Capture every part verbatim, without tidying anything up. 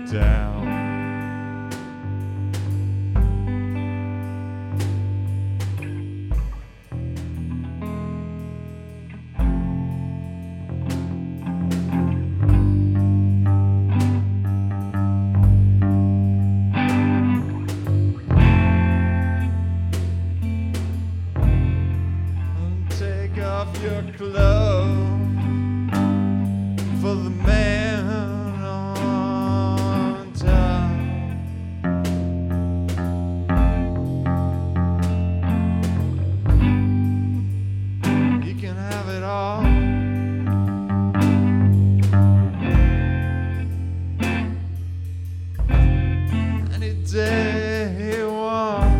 down. Take off your clothes for the man on top. You can have it all. Any day you want.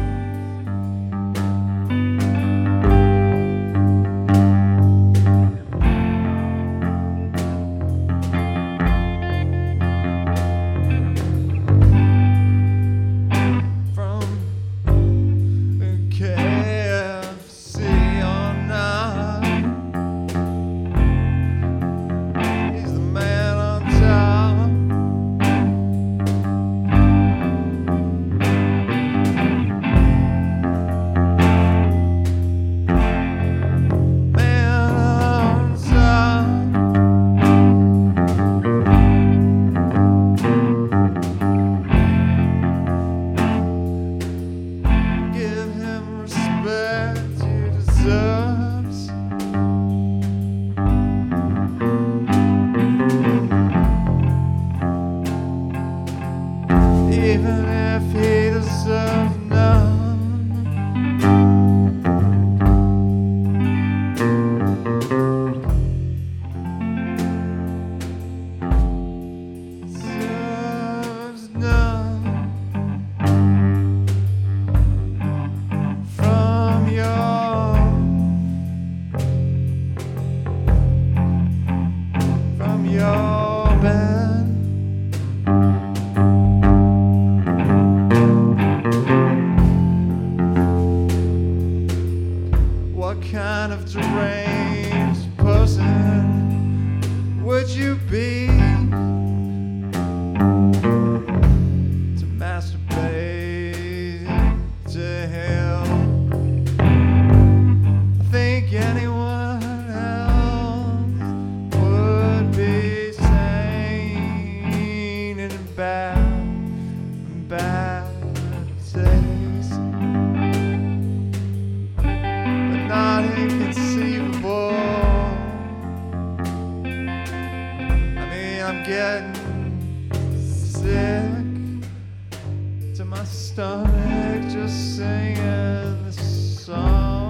Even if he deserves none, deserves none from your, from your bed. What kind of deranged person would you be to masturbate to hell? I think anyone else would be sane and bad, bad taste. Not inconceivable. I mean, I'm getting sick to my stomach just singing this song.